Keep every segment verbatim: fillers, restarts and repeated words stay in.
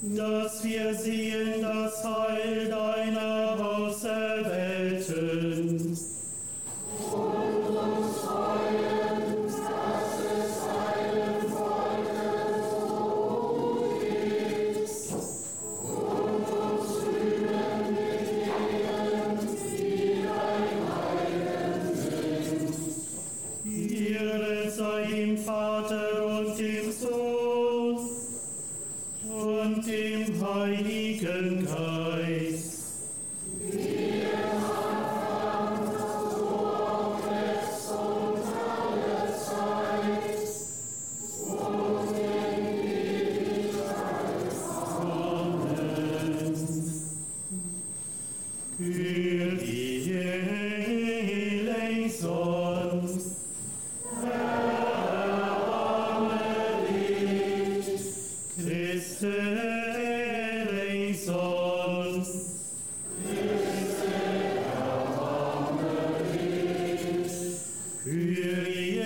dass wir sehen das Heil deiner Auserwählten. Und uns freuen, dass es einem Volke so geht. Und uns rühmen mit denen, die dein Heil sind. Ehre sei dem Vater und dem Sohn und dem Heiligen Geist. Wie im Anfang, so auch jetzt und alle Zeit und in Ewigkeit. Amen. Kyrie eleison. Christe eleison. Christe erbarme dich. Kyrie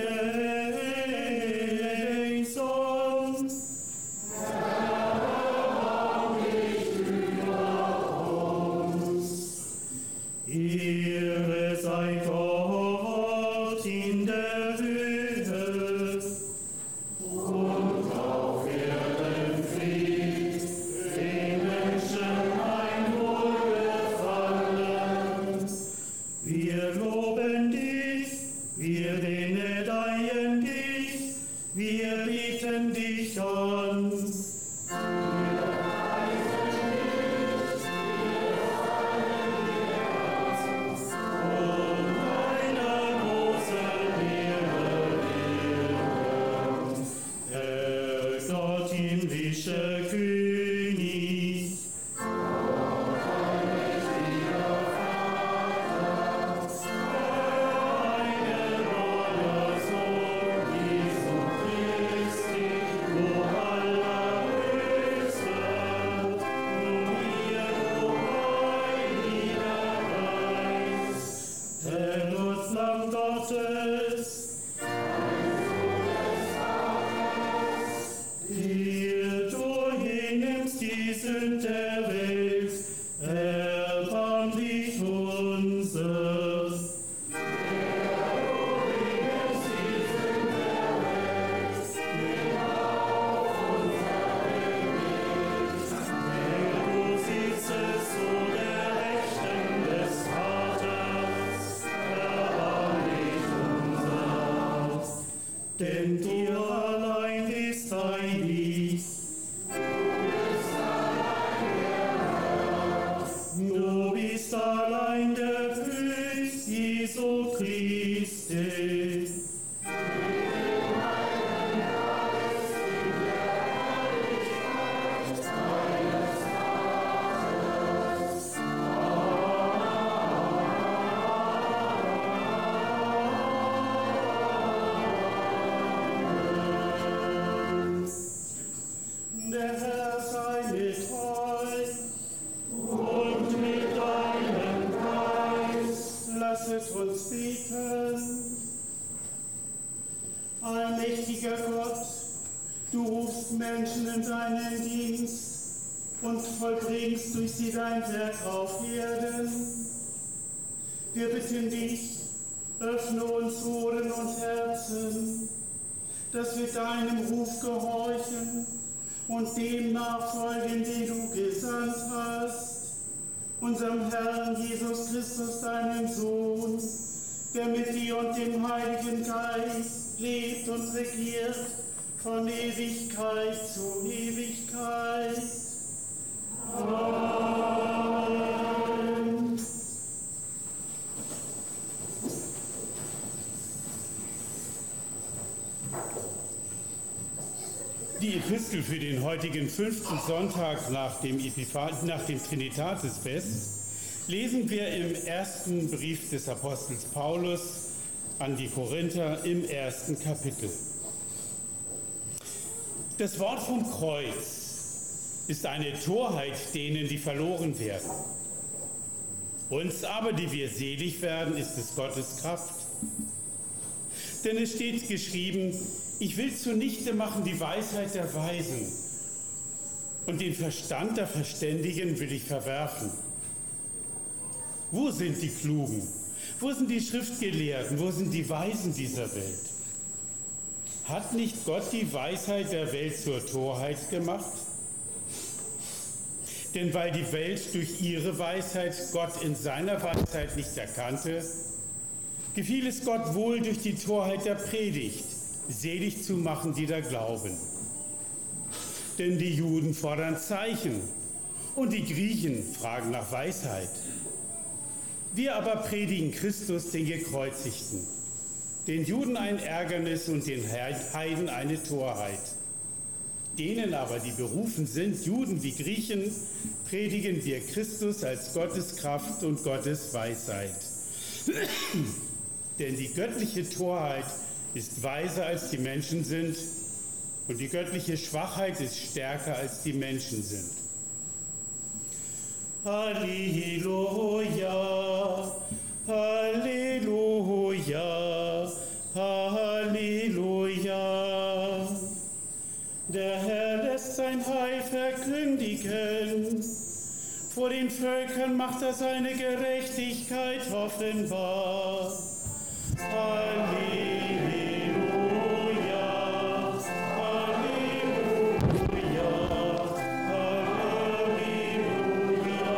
eleison. Erbarme dich über uns. Ehre sei Gott in der Höhe und auf Erden Fried, den Menschen ein Wohlgefallen. Wir loben dich, wir benedien dich, wir beten dich an. Himmlischer König, allmächtiger Vater, deine Rolle Sohn Jesu Christi, o allerhöchster, nun wir, o Heiliger Geist, der Lamm Gottes, dir du hinnimmst die Sünd der Welt, erbarm dich unser. Der du hinnimmst die Sünd der Welt, nimm auf unser Gebet. Der du sitzest zu der Rechten des Vaters, erbarm dich unser. Denn dir allein ist heilig. Du bist allein der Fürst Jesu Christi. Der Herr sei mit euch und mit deinem Geist. Lasset uns beten. Allmächtiger Gott, du rufst Menschen in deinen Dienst und vollbringst durch sie dein Werk auf Erden. Wir bitten dich, öffne uns Ohren und Herzen, dass wir deinem Ruf gehorchen und dem nachfolgen, den du gesandt hast, unserem Herrn Jesus Christus, deinem Sohn, der mit dir und dem Heiligen Geist lebt und regiert von Ewigkeit zu Ewigkeit. Amen. Die Epistel für den heutigen fünften Sonntag nach dem, Epiphan- nach dem Trinitatisfest lesen wir im ersten Brief des Apostels Paulus an die Korinther im ersten Kapitel. Das Wort vom Kreuz ist eine Torheit denen, die verloren werden. Uns aber, die wir selig werden, ist es Gottes Kraft. Denn es steht geschrieben, ich will zunichte machen die Weisheit der Weisen und den Verstand der Verständigen will ich verwerfen. Wo sind die Klugen? Wo sind die Schriftgelehrten? Wo sind die Weisen dieser Welt? Hat nicht Gott die Weisheit der Welt zur Torheit gemacht? Denn weil die Welt durch ihre Weisheit Gott in seiner Weisheit nicht erkannte, gefiel es Gott wohl, durch die Torheit der Predigt selig zu machen, die da glauben. Denn die Juden fordern Zeichen und die Griechen fragen nach Weisheit. Wir aber predigen Christus, den Gekreuzigten, den Juden ein Ärgernis und den Heiden eine Torheit. Denen aber, die berufen sind, Juden wie Griechen, predigen wir Christus als Gottes Kraft und Gottes Weisheit. Denn die göttliche Torheit ist weiser als die Menschen sind und die göttliche Schwachheit ist stärker als die Menschen sind. Halleluja, Halleluja, Halleluja. Der Herr lässt sein Heil verkündigen. Vor den Völkern macht er seine Gerechtigkeit offenbar. Halleluja, Halleluja, Halleluja.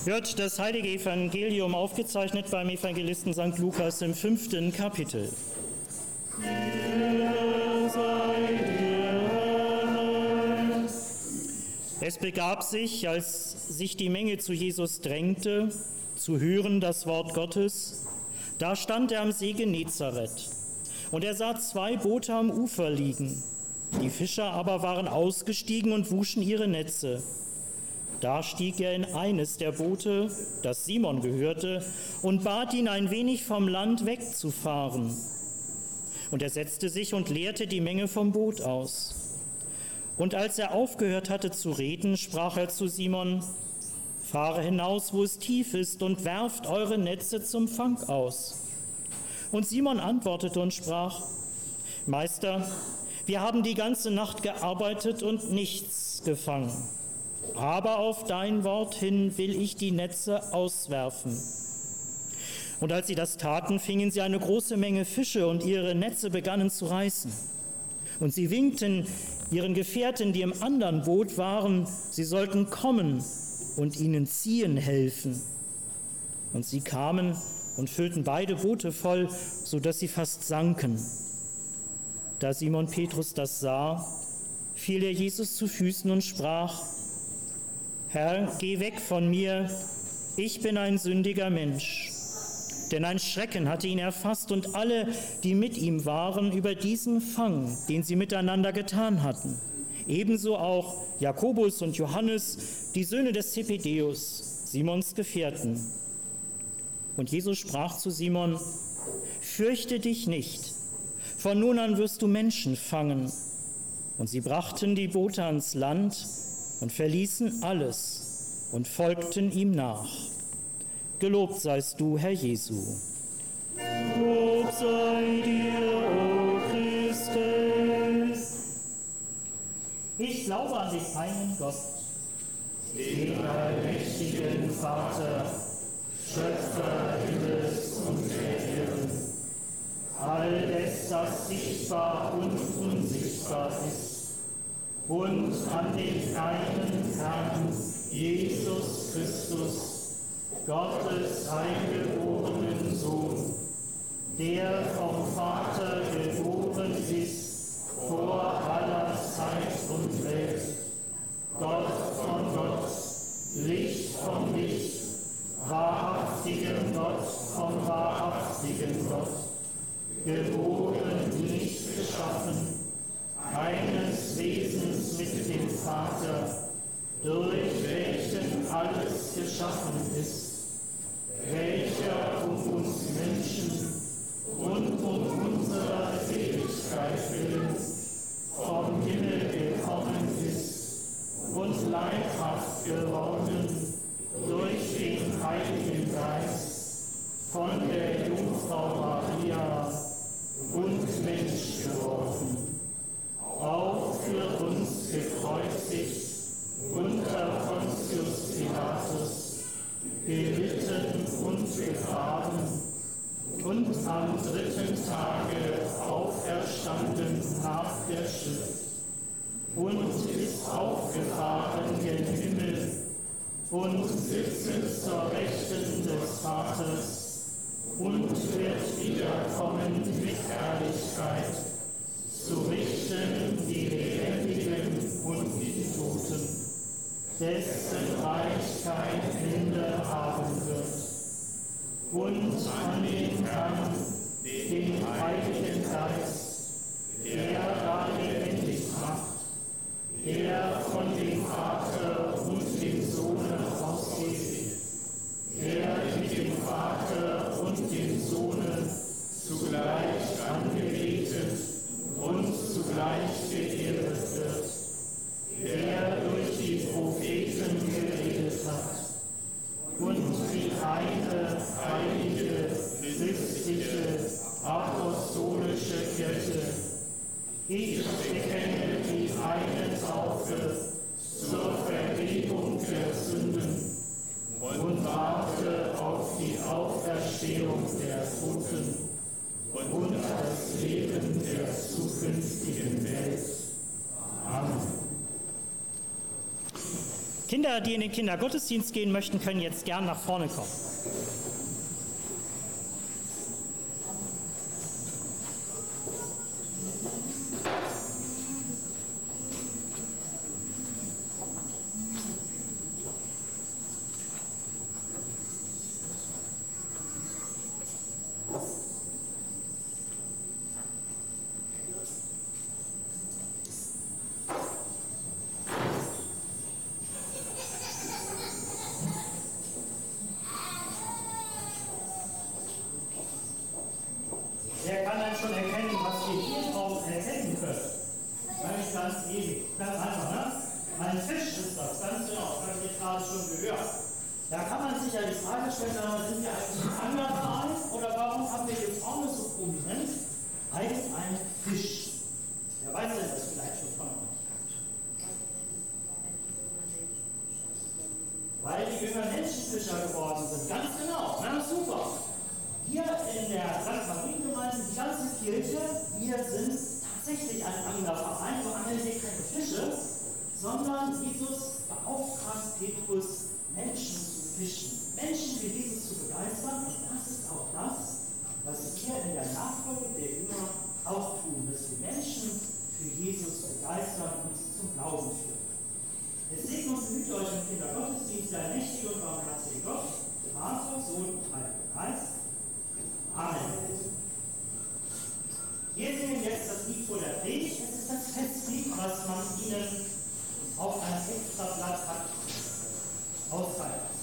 Wird das heilige Evangelium aufgezeichnet beim Evangelisten Sankt Lukas im fünften Kapitel. Es begab sich, als sich die Menge zu Jesus drängte, zu hören das Wort Gottes, da stand er am See Genezareth. Und er sah zwei Boote am Ufer liegen. Die Fischer aber waren ausgestiegen und wuschen ihre Netze. Da stieg er in eines der Boote, das Simon gehörte, und bat ihn, ein wenig vom Land wegzufahren. Und er setzte sich und leerte die Menge vom Boot aus. Und als er aufgehört hatte zu reden, sprach er zu Simon: Fahre hinaus, wo es tief ist, und werft eure Netze zum Fang aus. Und Simon antwortete und sprach: Meister, wir haben die ganze Nacht gearbeitet und nichts gefangen. Aber auf dein Wort hin will ich die Netze auswerfen. Und als sie das taten, fingen sie eine große Menge Fische, und ihre Netze begannen zu reißen. Und sie winkten ihren Gefährten, die im anderen Boot waren, sie sollten kommen und ihnen ziehen helfen. Und sie kamen und füllten beide Boote voll, sodass sie fast sanken. Da Simon Petrus das sah, fiel er Jesus zu Füßen und sprach: Herr, geh weg von mir, ich bin ein sündiger Mensch. Denn ein Schrecken hatte ihn erfasst und alle, die mit ihm waren, über diesen Fang, den sie miteinander getan hatten. Ebenso auch Jakobus und Johannes, die Söhne des Zebedäus, Simons Gefährten. Und Jesus sprach zu Simon: Fürchte dich nicht, von nun an wirst du Menschen fangen. Und sie brachten die Boote ans Land und verließen alles und folgten ihm nach. Gelobt seist du, Herr Jesu. Lob sei dir, o Christus. Ich glaube an den einen Gott, den allmächtigen Vater, Schöpfer Himmels und der Erden, alles, das sichtbar und unsichtbar ist, und an den einen Herrn, Jesus Christus, Gottes eingeborenen Sohn, der vom Vater geboren ist vor aller Zeit und Welt, Gott von Gott, Licht von Licht, wahrhaftigen Gott vom wahrhaftigen Gott, geboren, nicht geschaffen, eines Wesens mit dem Vater, durch welchen alles geschaffen ist, welcher um uns Menschen und um unserer Seligkeit willen vom Himmel gekommen ist und leibhaft geworden durch den Heiligen Geist von der Jungfrau Maria und Mensch geworden, auch für uns gekreuzigt unter Pontius Pilatus, gelitten und begraben und am dritten Tage auferstanden nach der Schrift und ist aufgefahren gen Himmel und sitzt zur Rechten des Vaters und wird wiederkommen mit Herrlichkeit, zu richten die Lebendigen und die Toten, dessen Reich kein Ende haben wird. Und an den Herrn, den Heiligen Geist, der da lebendig macht, der von dem Vater und dem Sohne ausgeht, der mit dem Vater und dem Sohne zugleich angebetet und zugleich geehrt wird, der durch die Propheten geredet hat und die eine heilige, christliche, apostolische Kirche. Ich bekenne die eine Taufe zur Vergebung der Sünden und warte auf die Auferstehung der Toten und das Leben der zukünftigen Welt. Amen. Kinder, die in den Kindergottesdienst gehen möchten, können jetzt gern nach vorne kommen. Wer kann dann schon erkennen, was wir hier drauf erkennen können? Ganz, ganz easy. Ganz einfach, ne? Ein Fisch ist das, ganz genau. Das habe ich gerade schon gehört. Da kann man sich ja die Frage stellen, sind wir eigentlich ein Anglerverein oder warum haben wir hier vorne so prominent eigentlich einen Fisch? Wer weiß denn das vielleicht schon von euch? Weil die Jünger Menschenfischer geworden sind. Ganz genau. Na super. Wir in der Sankt Mariengemeinde, die ganze Kirche, wir sind tatsächlich ein Anglerverein. Wir angeln hier keine Fische, sondern Jesus beauftragt Petrus, Menschen zu fischen. Menschen für Jesus zu begeistern. Und das ist auch das, was wir in der Nachfolge der Jünger auch tun, dass wir Menschen für Jesus begeistern und sie zum Glauben führen. Es segne und behüte euch im Kindergottesdienst der allmächtige und barmherzige Gott, Vater, Sohn und Heiliger Geist. Amen. Wir singen jetzt das Lied vor der Predigt. Es ist das Festlied, was man Ihnen auf ein Extrablatt hat ausfallen lassen.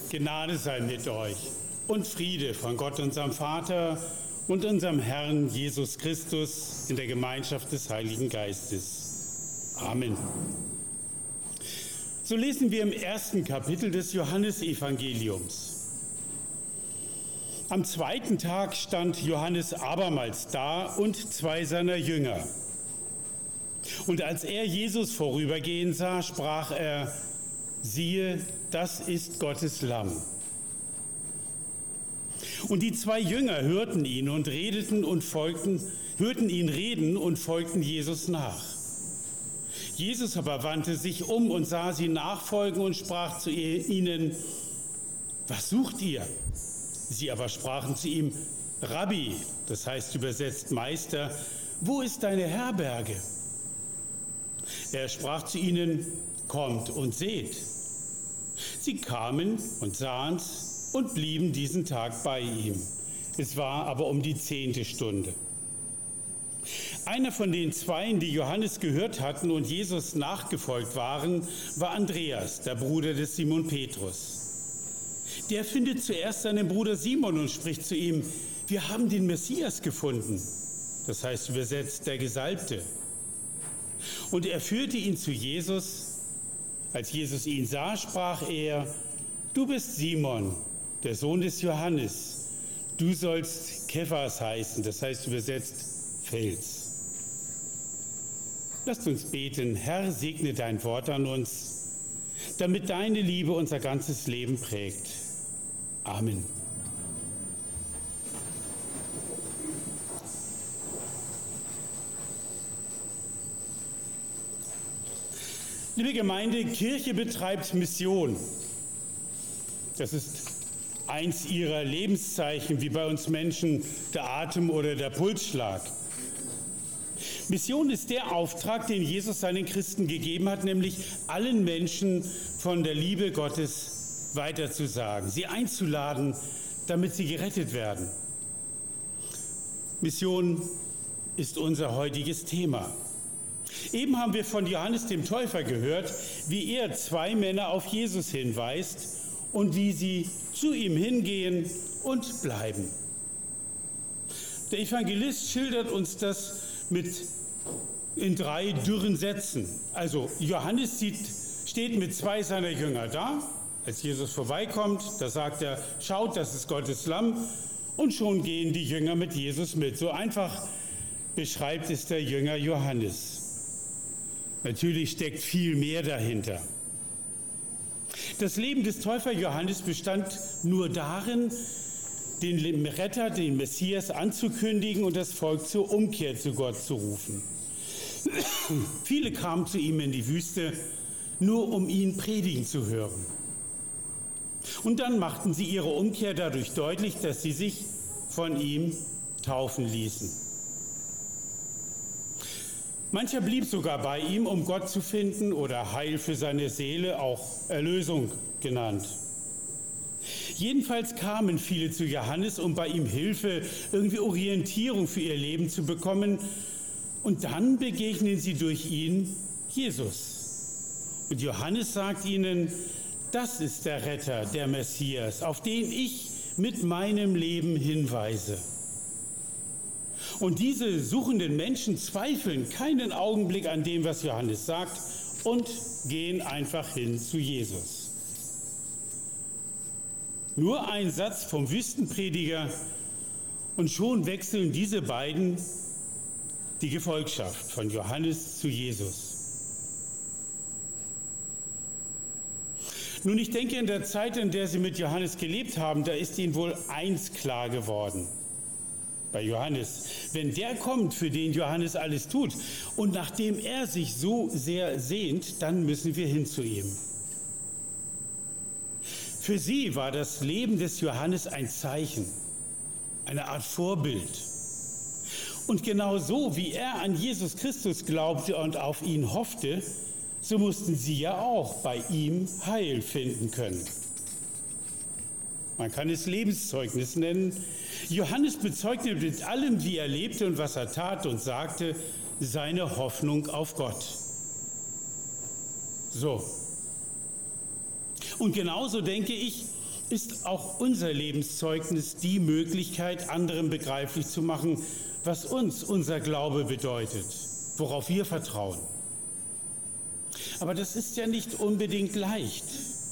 Gnade sei mit euch und Friede von Gott, unserem Vater und unserem Herrn Jesus Christus in der Gemeinschaft des Heiligen Geistes. Amen. So lesen wir im ersten Kapitel des Johannesevangeliums. Am zweiten Tag stand Johannes abermals da und zwei seiner Jünger. Und als er Jesus vorübergehen sah, sprach er: Siehe, das ist Gottes Lamm. Und die zwei Jünger hörten ihn und redeten und folgten, hörten ihn reden und folgten Jesus nach. Jesus aber wandte sich um und sah sie nachfolgen und sprach zu ihnen: Was sucht ihr? Sie aber sprachen zu ihm: Rabbi, das heißt übersetzt Meister, wo ist deine Herberge? Er sprach zu ihnen: Kommt und seht. Sie kamen und sahen's und blieben diesen Tag bei ihm. Es war aber um die zehnte Stunde. Einer von den Zweien, die Johannes gehört hatten und Jesus nachgefolgt waren, war Andreas, der Bruder des Simon Petrus. Der findet zuerst seinen Bruder Simon und spricht zu ihm: Wir haben den Messias gefunden. Das heißt übersetzt der Gesalbte. Und er führte ihn zu Jesus. Als Jesus ihn sah, sprach er: Du bist Simon, der Sohn des Johannes. Du sollst Kephas heißen, das heißt übersetzt Fels. Lasst uns beten. Herr, segne dein Wort an uns, damit deine Liebe unser ganzes Leben prägt. Amen. Liebe Gemeinde, Kirche betreibt Mission. Das ist eins ihrer Lebenszeichen, wie bei uns Menschen der Atem oder der Pulsschlag. Mission ist der Auftrag, den Jesus seinen Christen gegeben hat, nämlich allen Menschen von der Liebe Gottes weiterzusagen, sie einzuladen, damit sie gerettet werden. Mission ist unser heutiges Thema. Eben haben wir von Johannes dem Täufer gehört, wie er zwei Männer auf Jesus hinweist und wie sie zu ihm hingehen und bleiben. Der Evangelist schildert uns das mit in drei dürren Sätzen. Also Johannes sieht, steht mit zwei seiner Jünger da, als Jesus vorbeikommt, da sagt er: Schaut, das ist Gottes Lamm, und schon gehen die Jünger mit Jesus mit. So einfach beschreibt es der Jünger Johannes. Natürlich steckt viel mehr dahinter. Das Leben des Täufer Johannes bestand nur darin, den Retter, den Messias anzukündigen und das Volk zur Umkehr zu Gott zu rufen. Viele kamen zu ihm in die Wüste, nur um ihn predigen zu hören. Und dann machten sie ihre Umkehr dadurch deutlich, dass sie sich von ihm taufen ließen. Mancher blieb sogar bei ihm, um Gott zu finden oder Heil für seine Seele, auch Erlösung genannt. Jedenfalls kamen viele zu Johannes, um bei ihm Hilfe, irgendwie Orientierung für ihr Leben zu bekommen. Und dann begegnen sie durch ihn Jesus. Und Johannes sagt ihnen: Das ist der Retter, der Messias, auf den ich mit meinem Leben hinweise. Und diese suchenden Menschen zweifeln keinen Augenblick an dem, was Johannes sagt, und gehen einfach hin zu Jesus. Nur ein Satz vom Wüstenprediger und schon wechseln diese beiden die Gefolgschaft von Johannes zu Jesus. Nun, ich denke, in der Zeit, in der sie mit Johannes gelebt haben, da ist ihnen wohl eins klar geworden. Bei Johannes, wenn der kommt, für den Johannes alles tut und nachdem er sich so sehr sehnt, dann müssen wir hin zu ihm. Für sie war das Leben des Johannes ein Zeichen, eine Art Vorbild. Und genau so, wie er an Jesus Christus glaubte und auf ihn hoffte, so mussten sie ja auch bei ihm Heil finden können. Man kann es Lebenszeugnis nennen. Johannes bezeugte mit allem, wie er lebte und was er tat und sagte, seine Hoffnung auf Gott. So. Und genauso denke ich, ist auch unser Lebenszeugnis die Möglichkeit, anderen begreiflich zu machen, was uns unser Glaube bedeutet, worauf wir vertrauen. Aber das ist ja nicht unbedingt leicht.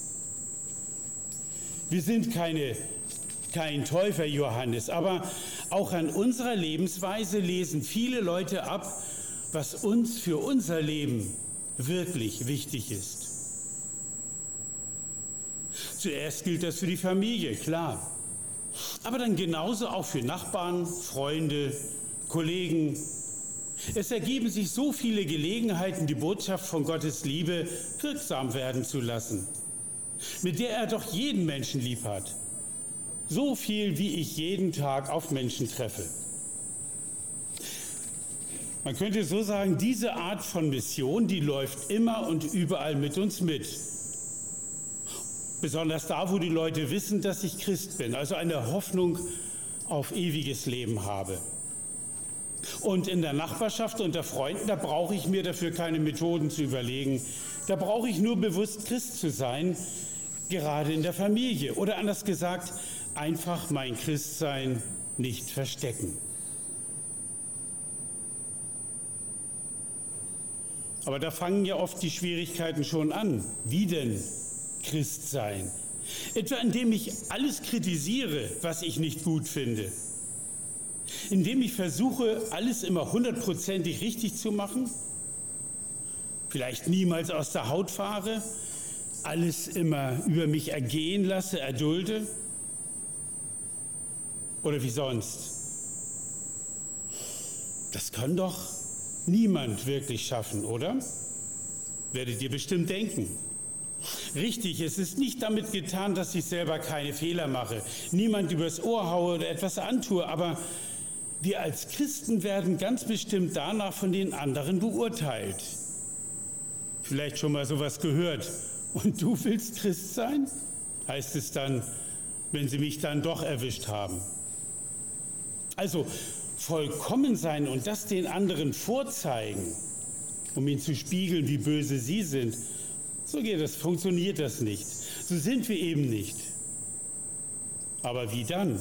Wir sind keine, kein Täufer Johannes, aber auch an unserer Lebensweise lesen viele Leute ab, was uns für unser Leben wirklich wichtig ist. Zuerst gilt das für die Familie, klar. Aber dann genauso auch für Nachbarn, Freunde, Kollegen. Es ergeben sich so viele Gelegenheiten, die Botschaft von Gottes Liebe wirksam werden zu lassen, mit der er doch jeden Menschen lieb hat. So viel, wie ich jeden Tag auf Menschen treffe. Man könnte so sagen, diese Art von Mission, die läuft immer und überall mit uns mit. Besonders da, wo die Leute wissen, dass ich Christ bin, also eine Hoffnung auf ewiges Leben habe. Und in der Nachbarschaft unter Freunden, da brauche ich mir dafür keine Methoden zu überlegen. Da brauche ich nur bewusst Christ zu sein, gerade in der Familie. Oder anders gesagt, einfach mein Christsein nicht verstecken. Aber da fangen ja oft die Schwierigkeiten schon an. Wie denn Christ sein? Etwa indem ich alles kritisiere, was ich nicht gut finde. Indem ich versuche, alles immer hundertprozentig richtig zu machen. Vielleicht niemals aus der Haut fahre. Alles immer über mich ergehen lasse, erdulde. Oder wie sonst? Das kann doch niemand wirklich schaffen, oder? Werdet ihr bestimmt denken. Richtig, es ist nicht damit getan, dass ich selber keine Fehler mache, niemand übers Ohr haue oder etwas antue, aber wir als Christen werden ganz bestimmt danach von den anderen beurteilt. Vielleicht schon mal sowas gehört. Und du willst Christ sein? Heißt es dann, wenn sie mich dann doch erwischt haben. Also vollkommen sein und das den anderen vorzeigen, um ihnen zu spiegeln, wie böse sie sind, so geht das, funktioniert das nicht. So sind wir eben nicht. Aber wie dann?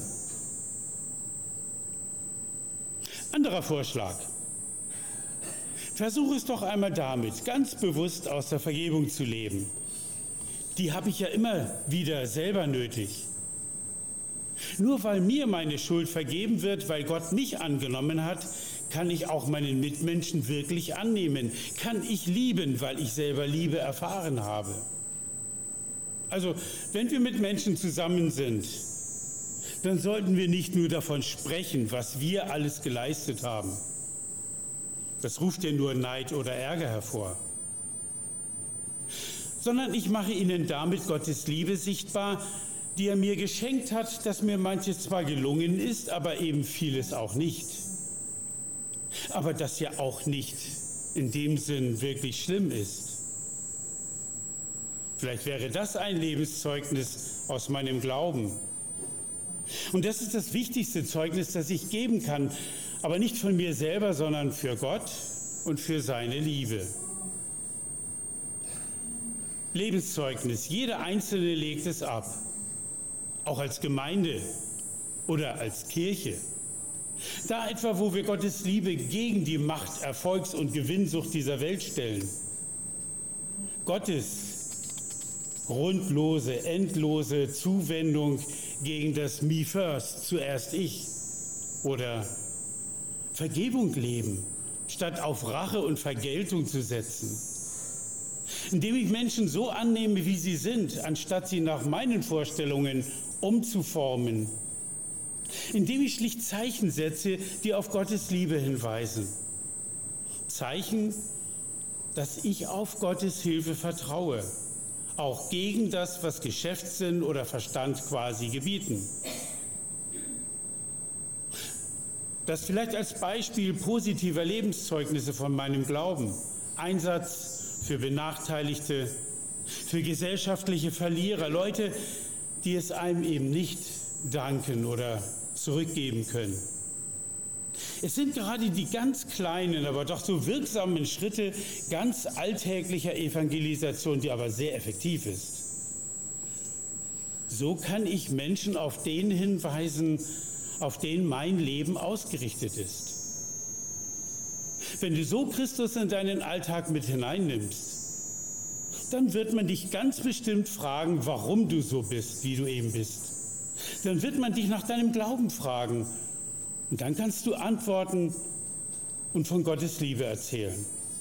Anderer Vorschlag. Versuche es doch einmal damit, ganz bewusst aus der Vergebung zu leben. Die habe ich ja immer wieder selber nötig. Nur weil mir meine Schuld vergeben wird, weil Gott mich angenommen hat, kann ich auch meinen Mitmenschen wirklich annehmen. Kann ich lieben, weil ich selber Liebe erfahren habe. Also, wenn wir mit Menschen zusammen sind, dann sollten wir nicht nur davon sprechen, was wir alles geleistet haben. Das ruft ja nur Neid oder Ärger hervor. Sondern ich mache ihnen damit Gottes Liebe sichtbar, die er mir geschenkt hat, dass mir manches zwar gelungen ist, aber eben vieles auch nicht. Aber das ja auch nicht in dem Sinn wirklich schlimm ist. Vielleicht wäre das ein Lebenszeugnis aus meinem Glauben. Und das ist das wichtigste Zeugnis, das ich geben kann, aber nicht von mir selber, sondern für Gott und für seine Liebe. Lebenszeugnis, jeder Einzelne legt es ab. Auch als Gemeinde oder als Kirche. Da etwa, wo wir Gottes Liebe gegen die Macht, Erfolgs- und Gewinnsucht dieser Welt stellen. Gottes grundlose, endlose Zuwendung gegen das Me First, zuerst ich. Oder Vergebung leben, statt auf Rache und Vergeltung zu setzen. Indem ich Menschen so annehme, wie sie sind, anstatt sie nach meinen Vorstellungen umzuformen. Indem ich schlicht Zeichen setze, die auf Gottes Liebe hinweisen. Zeichen, dass ich auf Gottes Hilfe vertraue, auch gegen das, was Geschäftssinn oder Verstand quasi gebieten. Das vielleicht als Beispiel positiver Lebenszeugnisse von meinem Glauben. Einsatz für Benachteiligte, für gesellschaftliche Verlierer, Leute, die es einem eben nicht danken oder zurückgeben können. Es sind gerade die ganz kleinen, aber doch so wirksamen Schritte ganz alltäglicher Evangelisation, die aber sehr effektiv ist. So kann ich Menschen auf den hinweisen, auf den mein Leben ausgerichtet ist. Wenn du so Christus in deinen Alltag mit hineinnimmst, dann wird man dich ganz bestimmt fragen, warum du so bist, wie du eben bist. Dann wird man dich nach deinem Glauben fragen. Und dann kannst du antworten und von Gottes Liebe erzählen.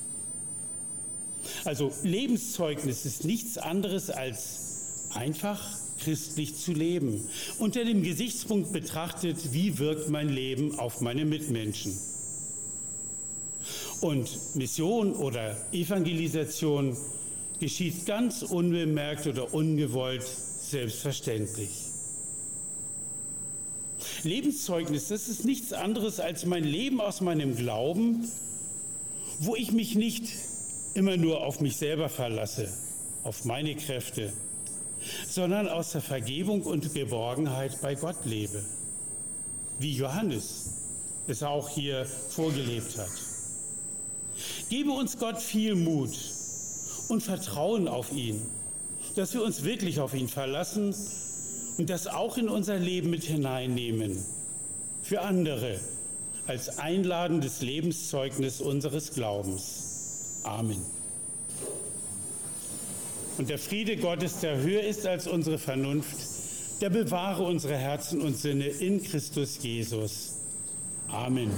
Also Lebenszeugnis ist nichts anderes als einfach christlich zu leben. Unter dem Gesichtspunkt betrachtet, wie wirkt mein Leben auf meine Mitmenschen. Und Mission oder Evangelisation geschieht ganz unbemerkt oder ungewollt, selbstverständlich. Lebenszeugnis, das ist nichts anderes als mein Leben aus meinem Glauben, wo ich mich nicht immer nur auf mich selber verlasse, auf meine Kräfte, sondern aus der Vergebung und Geborgenheit bei Gott lebe, wie Johannes es auch hier vorgelebt hat. Gebe uns Gott viel Mut und Vertrauen auf ihn, dass wir uns wirklich auf ihn verlassen und das auch in unser Leben mit hineinnehmen, für andere als einladendes Lebenszeugnis unseres Glaubens. Amen. Und der Friede Gottes, der höher ist als unsere Vernunft, der bewahre unsere Herzen und Sinne in Christus Jesus. Amen.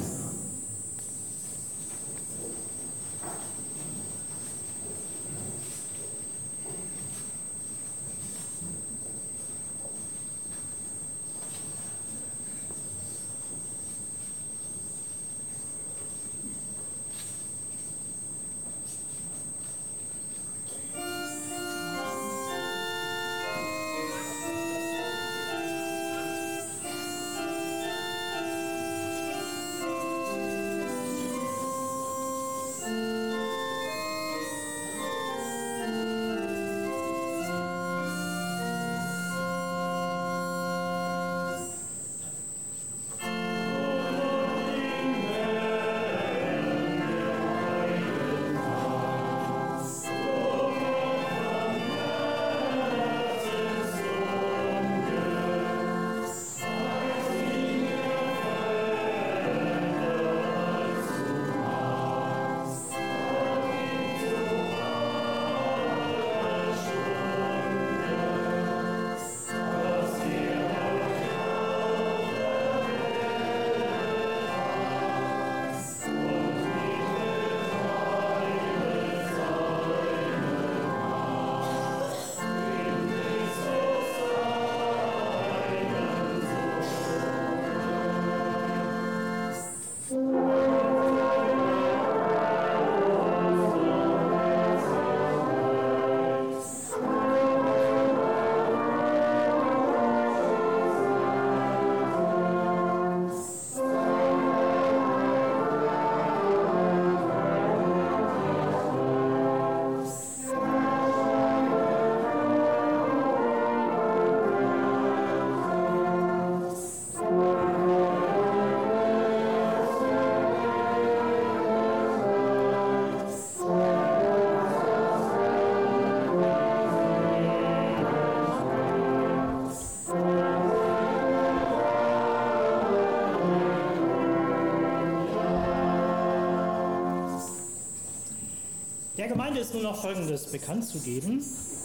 Der Gemeinde ist nun noch Folgendes bekannt zu geben.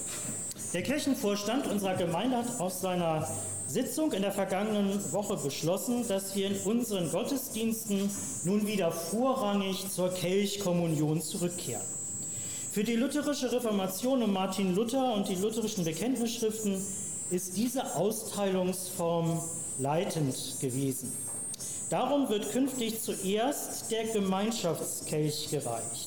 Der Kirchenvorstand unserer Gemeinde hat aus seiner Sitzung in der vergangenen Woche beschlossen, dass wir in unseren Gottesdiensten nun wieder vorrangig zur Kelchkommunion zurückkehren. Für die lutherische Reformation um Martin Luther und die lutherischen Bekenntnisschriften ist diese Austeilungsform leitend gewesen. Darum wird künftig zuerst der Gemeinschaftskelch gereicht.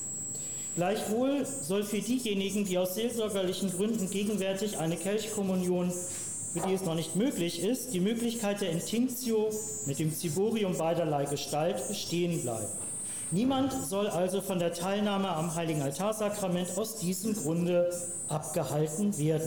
Gleichwohl soll für diejenigen, die aus seelsorgerlichen Gründen gegenwärtig eine Kelchkommunion, für die es noch nicht möglich ist, die Möglichkeit der Intinctio mit dem Ziborium beiderlei Gestalt bestehen bleiben. Niemand soll also von der Teilnahme am Heiligen Altarsakrament aus diesem Grunde abgehalten werden.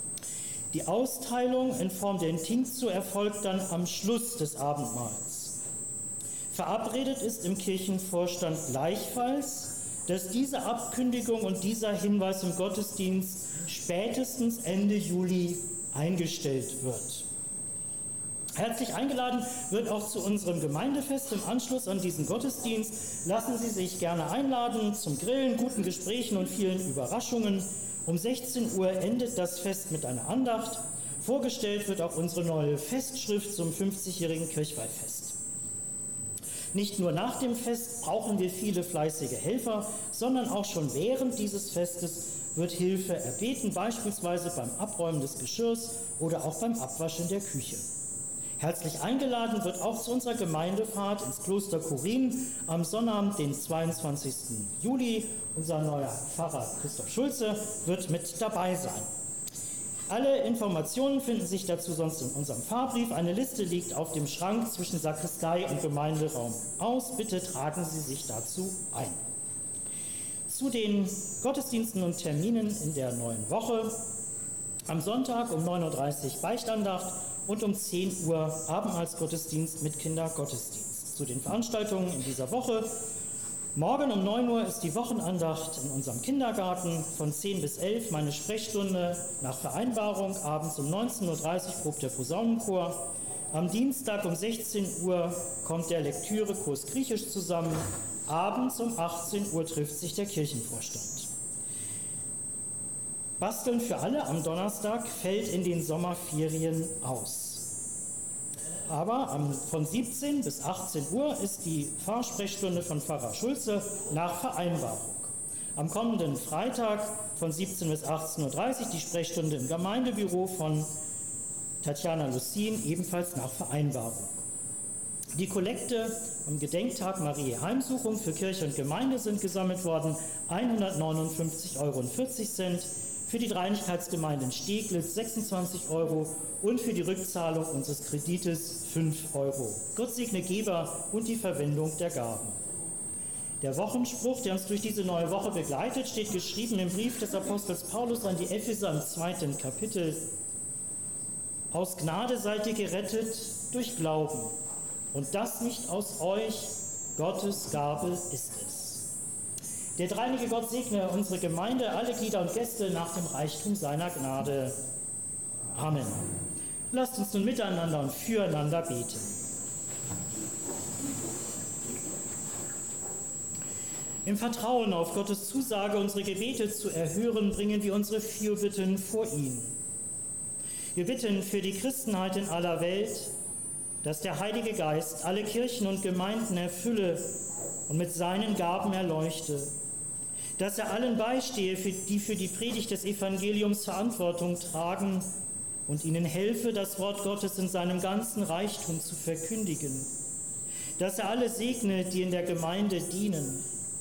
Die Austeilung in Form der Intinctio erfolgt dann am Schluss des Abendmahls. Verabredet ist im Kirchenvorstand gleichfalls, dass diese Abkündigung und dieser Hinweis im Gottesdienst spätestens Ende Juli eingestellt wird. Herzlich eingeladen wird auch zu unserem Gemeindefest im Anschluss an diesen Gottesdienst. Lassen Sie sich gerne einladen zum Grillen, guten Gesprächen und vielen Überraschungen. Um sechzehn Uhr endet das Fest mit einer Andacht. Vorgestellt wird auch unsere neue Festschrift zum fünfzigjährigen Kirchweihfest. Nicht nur nach dem Fest brauchen wir viele fleißige Helfer, sondern auch schon während dieses Festes wird Hilfe erbeten, beispielsweise beim Abräumen des Geschirrs oder auch beim Abwaschen der Küche. Herzlich eingeladen wird auch zu unserer Gemeindefahrt ins Kloster Chorin am Sonnabend, den zweiundzwanzigsten Juli. Unser neuer Pfarrer Christoph Schulze wird mit dabei sein. Alle Informationen finden sich dazu sonst in unserem Fahrbrief. Eine Liste liegt auf dem Schrank zwischen Sakristei und Gemeinderaum aus. Bitte tragen Sie sich dazu ein. Zu den Gottesdiensten und Terminen in der neuen Woche. Am Sonntag um neun Uhr dreißig Beichtandacht und um zehn Uhr Abendmahlsgottesdienst mit Kindergottesdienst. Zu den Veranstaltungen in dieser Woche. Morgen um neun Uhr ist die Wochenandacht in unserem Kindergarten, von zehn bis elf meine Sprechstunde nach Vereinbarung. Abends um neunzehn Uhr dreißig probt der Posaunenchor. Am Dienstag um sechzehn Uhr kommt der Lektürekurs Griechisch zusammen. Abends um achtzehn Uhr trifft sich der Kirchenvorstand. Basteln für alle am Donnerstag fällt in den Sommerferien aus. Aber von siebzehn bis achtzehn Uhr ist die Pfarrsprechstunde von Pfarrer Schulze nach Vereinbarung. Am kommenden Freitag von siebzehn bis achtzehn Uhr dreißig die Sprechstunde im Gemeindebüro von Tatjana Lucin, ebenfalls nach Vereinbarung. Die Kollekte am Gedenktag Mariä Heimsuchung für Kirche und Gemeinde sind gesammelt worden, hundertneunundfünfzig Euro vierzig. Für die Dreinigkeitsgemeinden Steglitz sechsundzwanzig Euro und für die Rückzahlung unseres Kredites fünf Euro. Gott segne Geber und die Verwendung der Gaben. Der Wochenspruch, der uns durch diese neue Woche begleitet, steht geschrieben im Brief des Apostels Paulus an die Epheser im zweiten Kapitel. Aus Gnade seid ihr gerettet durch Glauben, und das nicht aus euch, Gottes Gabe ist es. Der dreieinige Gott segne unsere Gemeinde, alle Glieder und Gäste nach dem Reichtum seiner Gnade. Amen. Lasst uns nun miteinander und füreinander beten. Im Vertrauen auf Gottes Zusage, unsere Gebete zu erhören, bringen wir unsere Fürbitten vor ihn. Wir bitten für die Christenheit in aller Welt, dass der Heilige Geist alle Kirchen und Gemeinden erfülle und mit seinen Gaben erleuchte, dass er allen beistehe, die für die Predigt des Evangeliums Verantwortung tragen und ihnen helfe, das Wort Gottes in seinem ganzen Reichtum zu verkündigen, dass er alle segne, die in der Gemeinde dienen,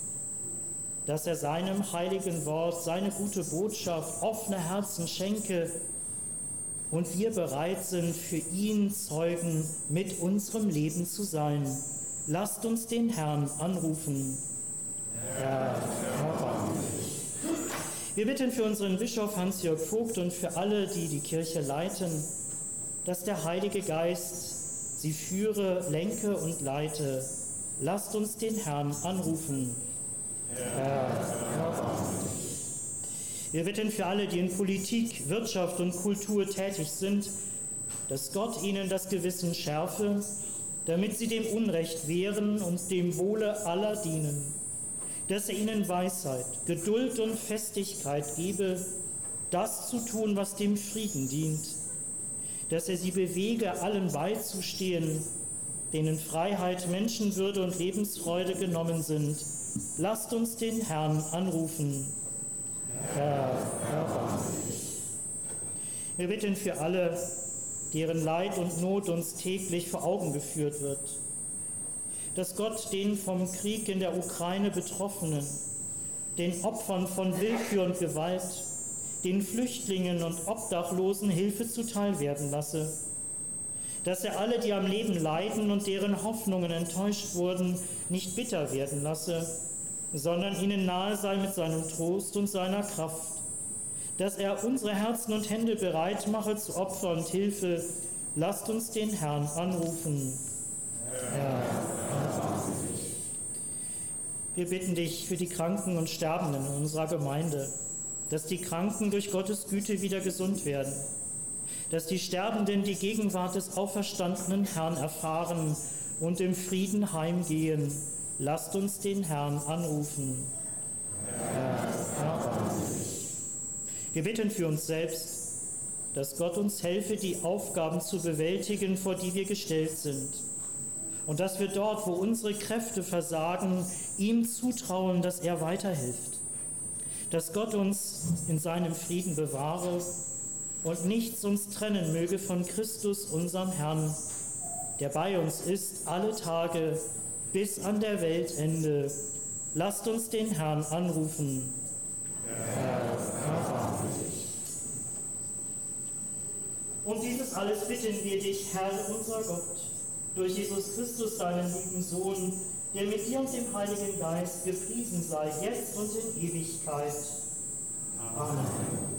dass er seinem heiligen Wort, seine gute Botschaft, offene Herzen schenke und wir bereit sind, für ihn Zeugen mit unserem Leben zu sein. Lasst uns den Herrn anrufen. Herr, erbarme dich. Wir bitten für unseren Bischof Hans-Jörg Vogt und für alle, die die Kirche leiten, dass der Heilige Geist sie führe, lenke und leite. Lasst uns den Herrn anrufen. Herr, erbarme dich. Wir bitten für alle, die in Politik, Wirtschaft und Kultur tätig sind, dass Gott ihnen das Gewissen schärfe, damit sie dem Unrecht wehren und dem Wohle aller dienen, dass er ihnen Weisheit, Geduld und Festigkeit gebe, das zu tun, was dem Frieden dient, dass er sie bewege, allen beizustehen, denen Freiheit, Menschenwürde und Lebensfreude genommen sind. Lasst uns den Herrn anrufen. Herr, erbarme dich. Wir bitten für alle, deren Leid und Not uns täglich vor Augen geführt wird, dass Gott den vom Krieg in der Ukraine Betroffenen, den Opfern von Willkür und Gewalt, den Flüchtlingen und Obdachlosen Hilfe zuteil werden lasse, dass er alle, die am Leben leiden und deren Hoffnungen enttäuscht wurden, nicht bitter werden lasse, sondern ihnen nahe sei mit seinem Trost und seiner Kraft, dass er unsere Herzen und Hände bereit mache zu Opfer und Hilfe. Lasst uns den Herrn anrufen. Herr, erbarme dich. Wir bitten dich für die Kranken und Sterbenden in unserer Gemeinde, dass die Kranken durch Gottes Güte wieder gesund werden, dass die Sterbenden die Gegenwart des auferstandenen Herrn erfahren und im Frieden heimgehen. Lasst uns den Herrn anrufen. Herr, erbarme dich. Wir bitten für uns selbst, dass Gott uns helfe, die Aufgaben zu bewältigen, vor die wir gestellt sind. Und dass wir dort, wo unsere Kräfte versagen, ihm zutrauen, dass er weiterhilft. Dass Gott uns in seinem Frieden bewahre und nichts uns trennen möge von Christus, unserem Herrn, der bei uns ist alle Tage bis an der Weltende. Lasst uns den Herrn anrufen. Herr, erbarme dich. Und dieses alles bitten wir dich, Herr, unser Gott, durch Jesus Christus, deinen lieben Sohn, der mit dir und dem Heiligen Geist gepriesen sei, jetzt und in Ewigkeit. Amen.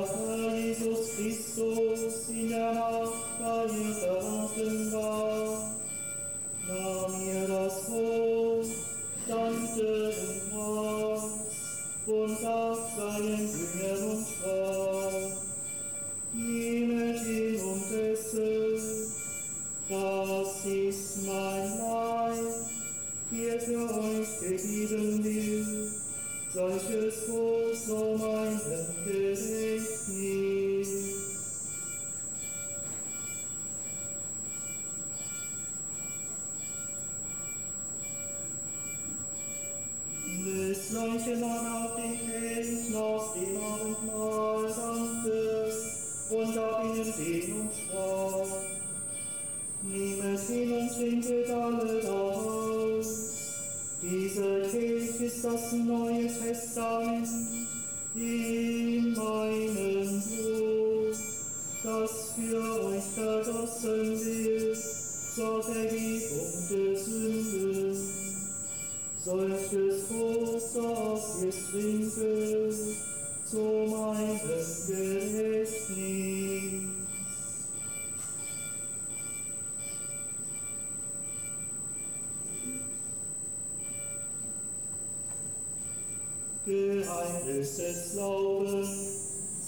Herr Jesus Christus in der Nacht, da ihr verraten war, nahm ihr das Brot, dankte und brach und gab seinen Jüngern und sprach: Nehmet ihn und esset, das ist mein Leib, der für euch gegeben wird. Solches Brot soll mein Gedächtnis. Des gleichen nahm auch den Kelch nach dem Abendmahl, dankte und gab ihnen den und sprach: Nehmet hin und trinket alle daraus. Dieser Kelch ist das Neue Testament in meinem Blut, das für euch vergossen wird zur Vergebung der Sünden. Solches Brot, das ihr trinket, zu meinem Gedächtnis. Geheimnis des Glaubens.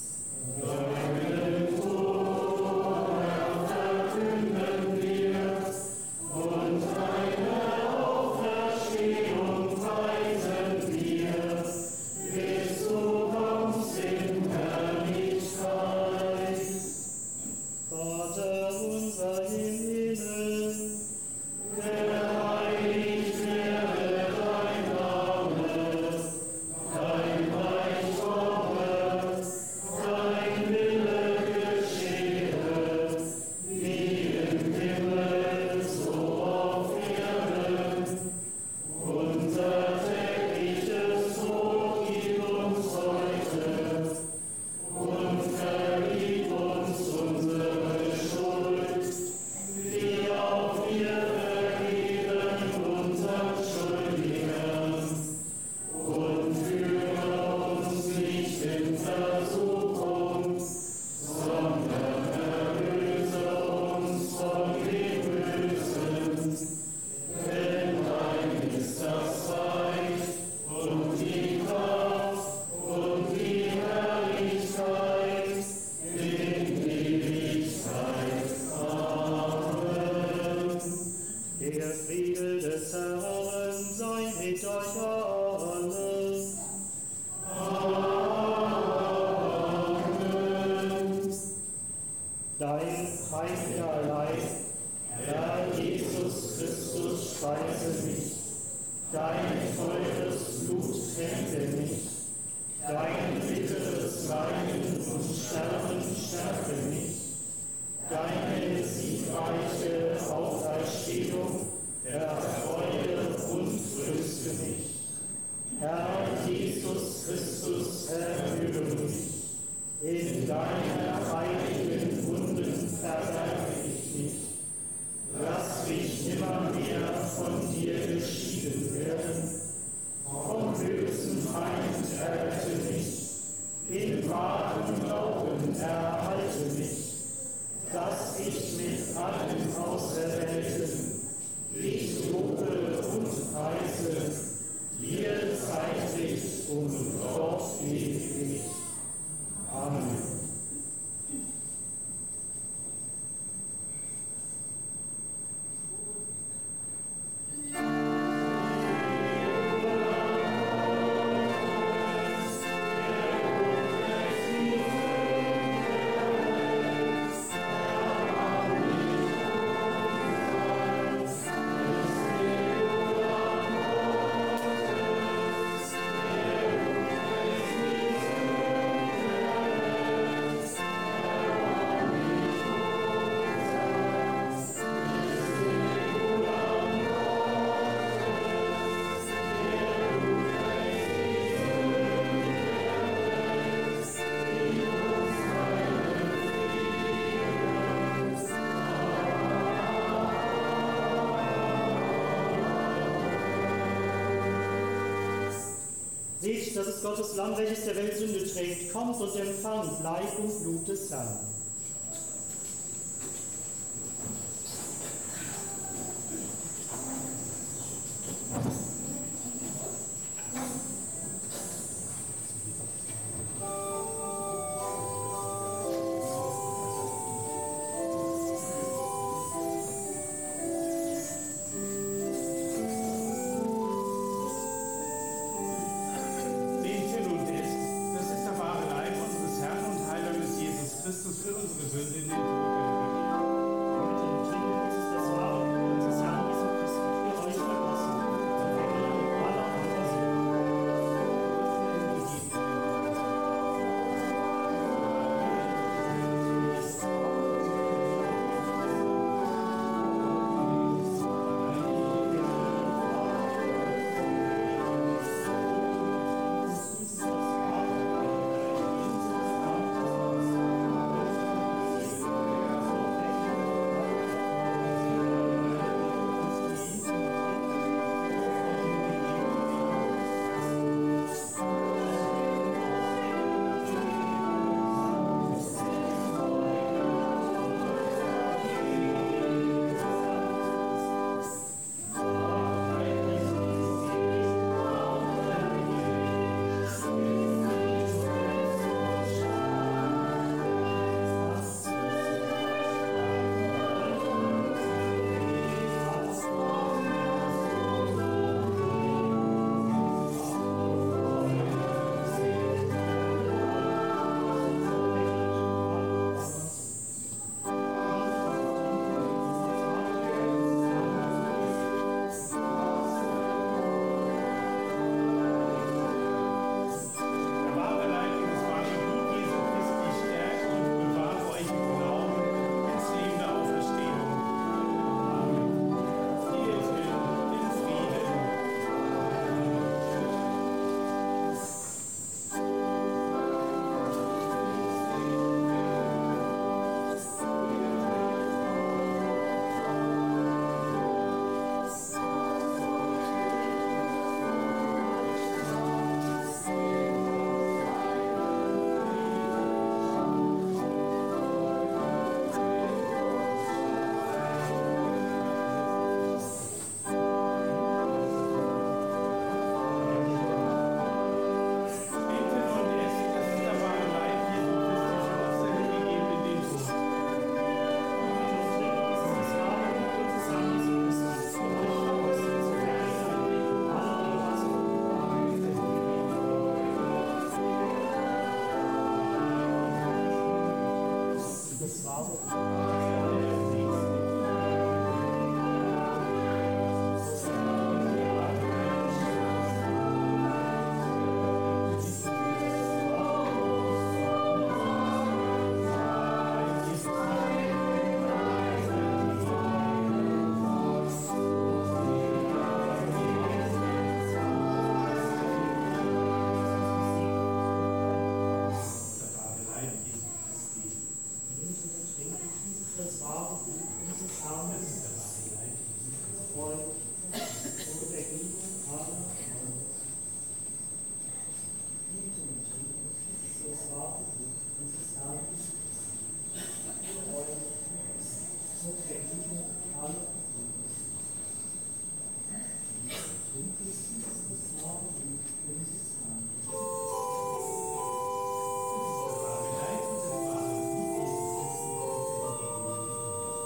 Deinen Tod verkünden wir und deine Auferstehung preisen wir, bis du kommst in Herrlichkeit. Vater unser im Himmel, geheiligt werde dein Name. Dein Reich komme, dein Wille geschehe, wie im Himmel, so auf Erden. Unser tägliches Brot gib uns heute und vergib uns unsere Schuld, wie auch wir vergeben unseren Schuldigern. Und führe uns nicht in Versuchung, sondern erlöse uns von dem Bösen. Denn dein ist das Reich und die Kraft und die Herrlichkeit in Ewigkeit. Amen. Der Friede des Herrn sei mit euch allen. Amen. Dein heiliger Leib, Herr Jesus Christus, speise mich. Dein teures Blut tränke mich. Dein bitteres Leiden und Sterben stärke mich. Deine siegreiche Auferstehung erfreue und tröste mich. Herr Jesus Christus, erhöre mich. In deiner heiligen Wunden verberge ich mich. Lass mich nimmermehr von dir geschieden werden. Vom bösen Feind errette mich. In wahrem Glauben erhalte mich, dass ich mit allen Auserwählten dich lobe und preise, dir zeitlich und dort ewig. Amen. Amen. predigt, das ist Gottes Lamm, welches der Welt Sünde trägt. Kommt und empfangt Leib und Blut des Herrn.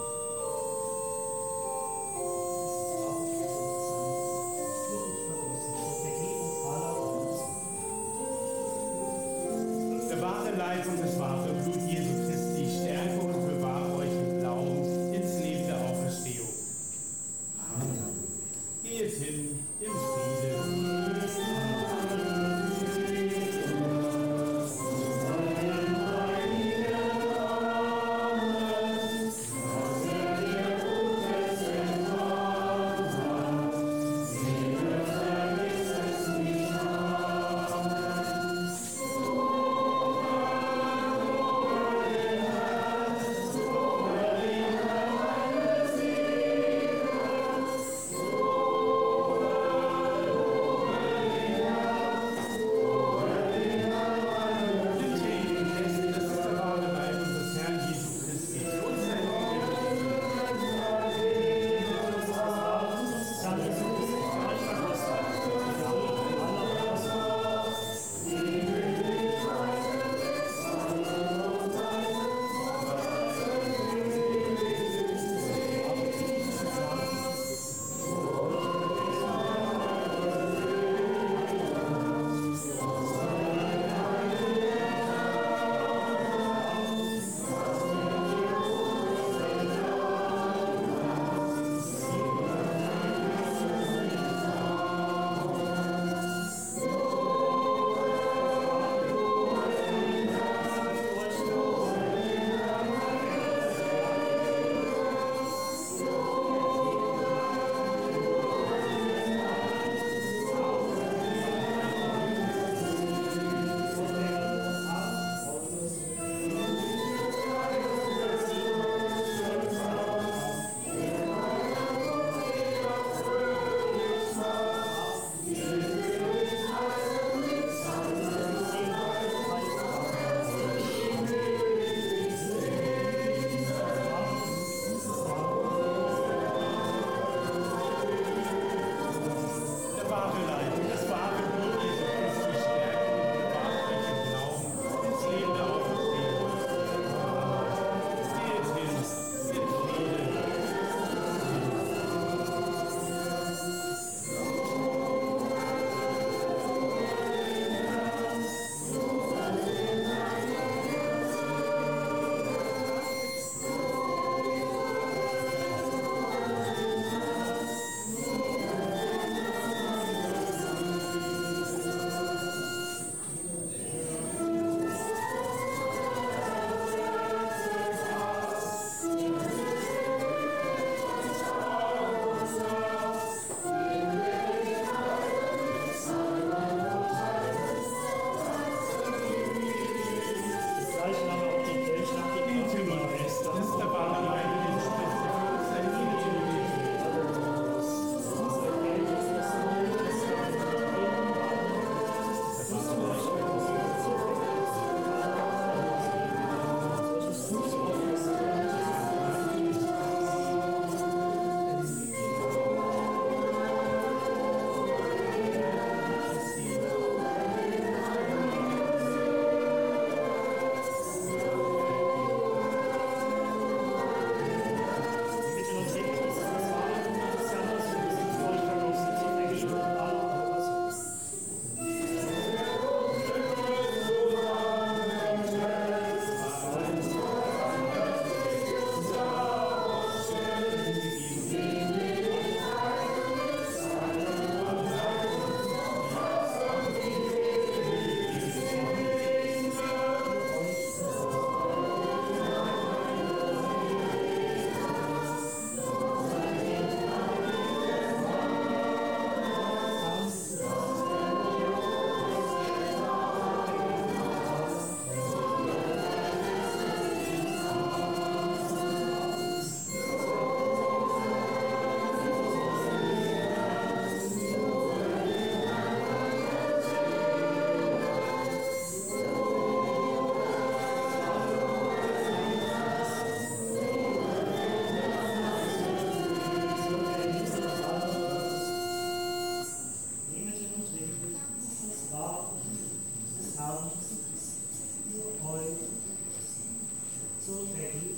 Verlust.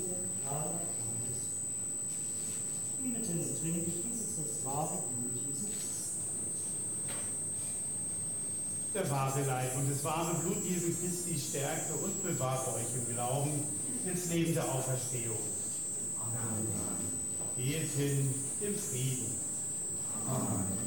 Nehmet hin und trinkt, dies ist das wahre Blut Jesu Christi. Der wahre Leib und das wahre Blut Jesu Christi stärke und bewahre euch im Glauben ins Leben der Auferstehung. Amen. Geht hin im Frieden. Amen.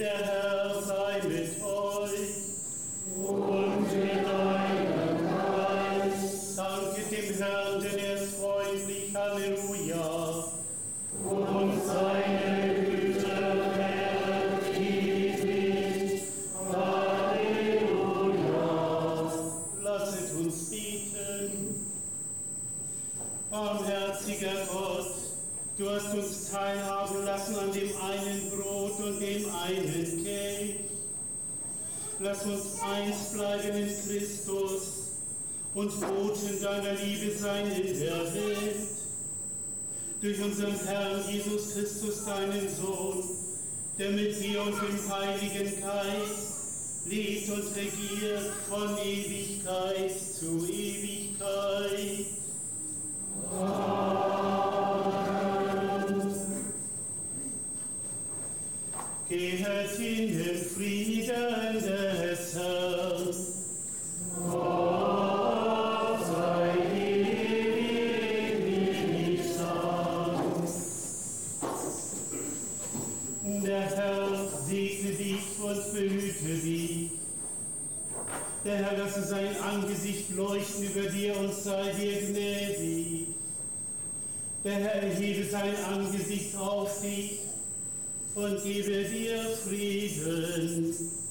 Der Herr sei mit euch. Und mit deinem Geist. Danket dem Herrn, denn er ist freundlich. Halleluja. Und seine Güte währet ewig. Halleluja. Lasset uns beten. Barmherziger Gott, du hast uns teilhaben lassen an dem einen Brot und dem einen Kelch. Lass uns eins bleiben in Christus und Boten deiner Liebe sein in der Welt. Durch unseren Herrn Jesus Christus, deinen Sohn, der mit dir und dem Heiligen Geist lebt und regiert von Ewigkeit zu Ewigkeit. Amen. Gehet in den Frieden des Herrn. Gott sei ewig Dank. Der Herr segne dich und behüte dich. Der Herr lasse sein Angesicht leuchten über dir und sei dir gnädig. Der Herr erhebe sein Angesicht auf dich und gebe dir Frieden.